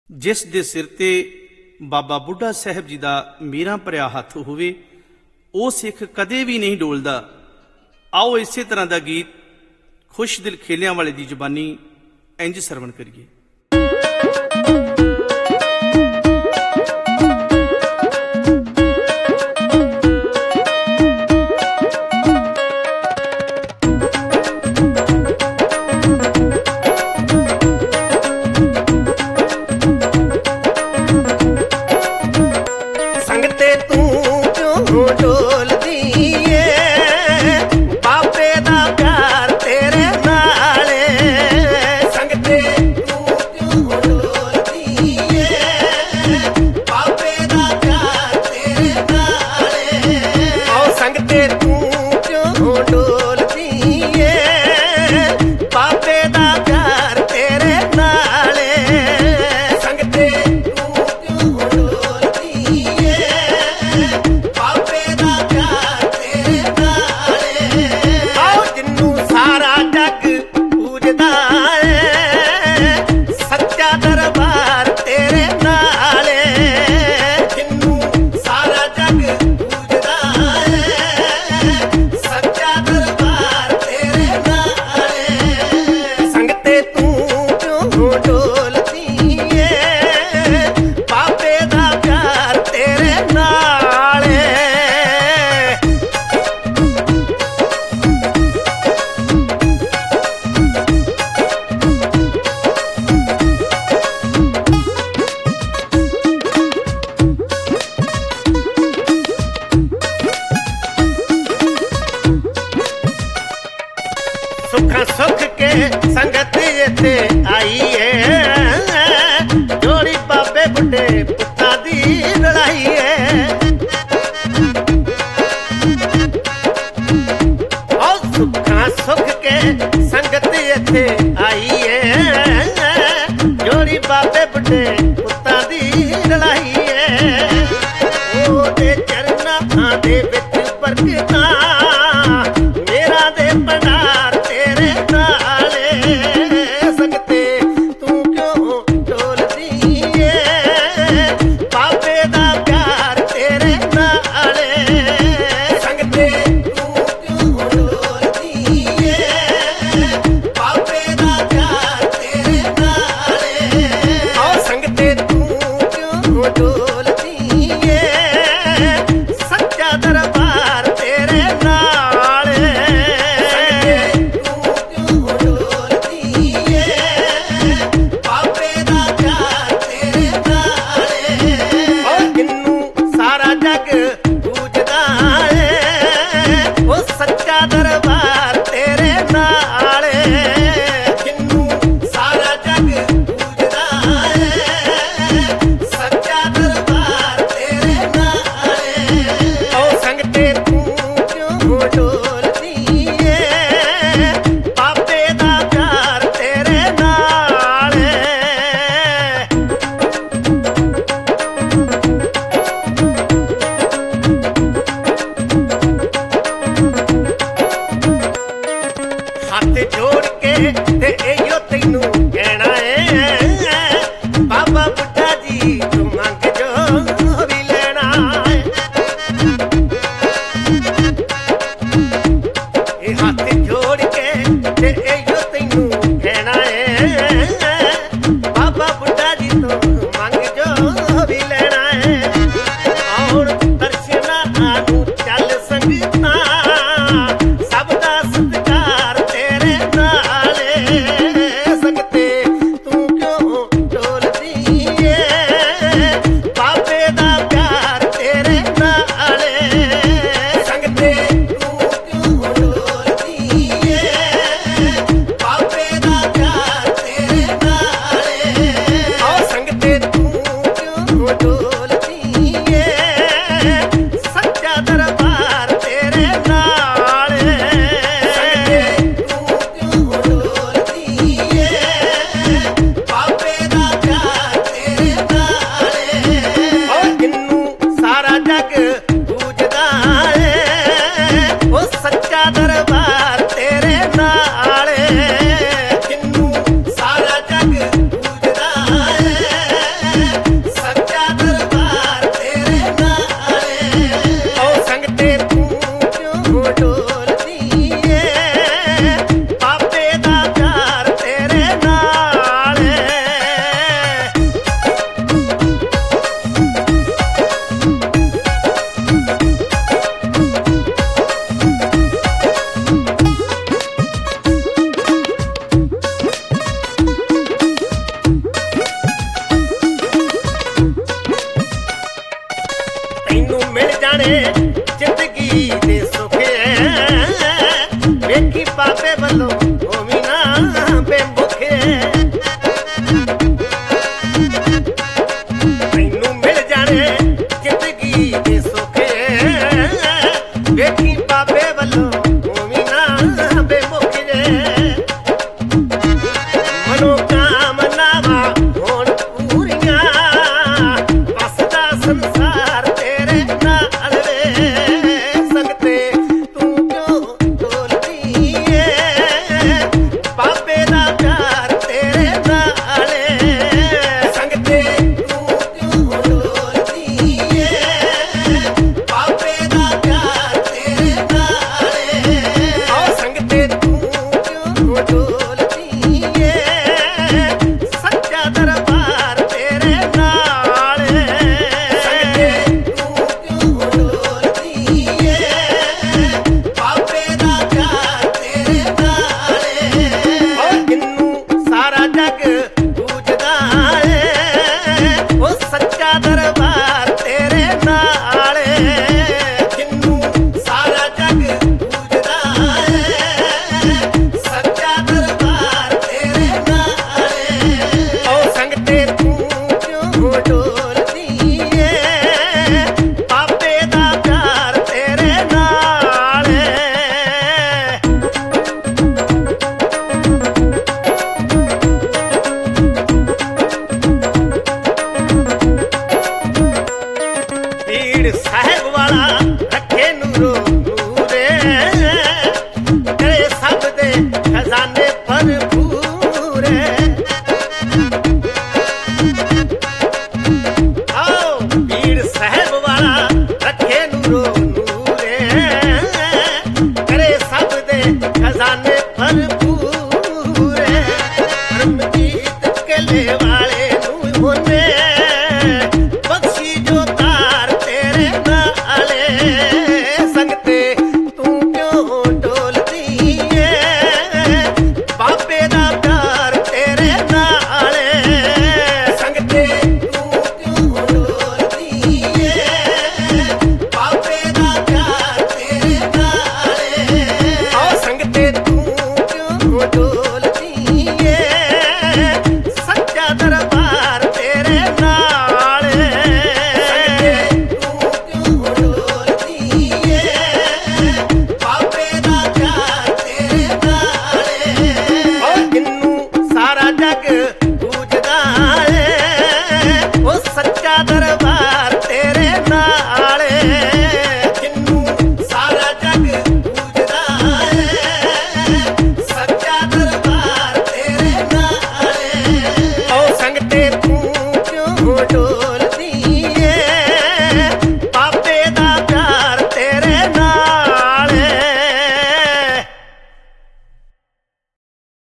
ਜਿਸ ਦੇ ਸਿਰ ਤੇ ਬਾਬਾ ਬੁੱਢਾ ਸਾਹਿਬ ਜੀ ਦਾ ਮੇਰਾ ਭਰਿਆ ਹੱਥ ਹੋਵੇ, ਉਹ ਸਿੱਖ ਕਦੇ ਵੀ ਨਹੀਂ ਡੋਲਦਾ। ਆਓ ਇਸੇ ਤਰ੍ਹਾਂ ਦਾ ਗੀਤ ਖੁਸ਼ ਦਿਲ ਖੇਲਿਆਂ ਵਾਲੇ ਦੀ ਜ਼ੁਬਾਨੀ ਇੰਝ ਸਰਵਣ ਕਰੀਏ। सुख के संगत इत्थे आई है, जोड़ी बाबे बुढ़े पुत्तां दी लड़ाई है। सुख के संगत इत्थे आई है, जोड़ी बाबे बुढ़े पुत्तां दी लड़ाई है। ओदे चरनां दे विच बरकतां मेरा दे भंडार तो ਜਾਣੇ ਜ਼ਿੰਦਗੀ ਦੇ ਸੁੱਖ ਵੇਖੀ ਬਾਬੇ ਵੱਲੋਂ ਉਹ ਵੀ ਨਾ ਬੇਮੁਖੇ ਤੈਨੂੰ ਮਿਲ ਜਾਣੇ ਜ਼ਿੰਦਗੀ ਦੇ ਸੁੱਖ ਵੇਖੀ ਬਾਬੇ ਵੱਲੋਂ ਉਹ ਵੀ ਨਾ ਬੇਮੁਖੇ ਮਨੋਕਾਮਨਾਵਾਂ ਹੋਣ ਪੂਰੀਆਂ ਵਸਦਾ ਸੰਸਾਰ ਤੇਰੇ ਨਾਲ ਵੇ ਸੰਗਤੇ ਤੂੰ ਕਿਉਂ ਡੋਲਦੀ ਏ ਬਾਬੇ ਦਾ ਪਿਆਰ ਤੇਰੇ ਨਾਲ ਸੰਗਤੇ ਤੂੰ ਕਿਉਂ ਡੋਲਦੀ ਏ ਬਾਬੇ ਦਾ ਪਿਆਰ ਤੇਰੇ ਨਾਲ ਓ ਸੰਗਤੇ ਤੂੰ ਕਿਉਂ ਡੋਲਦੀ ਏ ਸੱਚਾ ਦਰਬਾਰ ਤੇਰੇ ਨਾਲ ਸੰਗਤੇ ਤੂੰ ਕਿਉਂ ਡੋਲਦੀ ਏ ਬਾਬੇ ਦਾ ਪਿਆਰ ਤੇਰੇ ਨਾਲ ਓ ਜਿੰਨੂੰ ਸਾਰਾ ਜੱਗ ਪੂਜਦਾ ਏ ਉਹ ਸੱਚਾ ਦਰਬਾਰ ਤੇਰੇ ਨਾਲ ਜਿੰਨੂੰ ਸਾਰਾ ਜੱਗ ਪੂਜਦਾ ਏ ਸੱਚਾ ਦਰਬਾਰ ਤੇਰੇ ਨਾਲ ਓ ਸੰਗਤੇ ਤੂੰ ਕਿਉਂ ਡੋਲਦੀ ਏ ਬਾਬੇ ਦਾ ਪਿਆਰ ਤੇਰੇ ਨਾਲ ਪੀੜ ਸਾਹਿਬ ਵਾਲਾ ਰੱਖੇ ਨੂਰੋ ਨੂਰੇ ਕਰੇ ਸਭ ਦੇ ਖਜ਼ਾਨੇ ਭਰਪੂਰ ਆਓ ਪੀੜ ਸਾਹਿਬ ਵਾਲਾ ਰੱਖੇ ਨੂਰੋ ਨੂਰੇ ਕਰੇ ਸਭ ਦੇ ਖਜ਼ਾਨੇ ਭਰਪੂਰ ਰਮਜੀਤ ਕਿਲੇ ਵਾਲੇ ਨੂੰ ਉਹਨੇ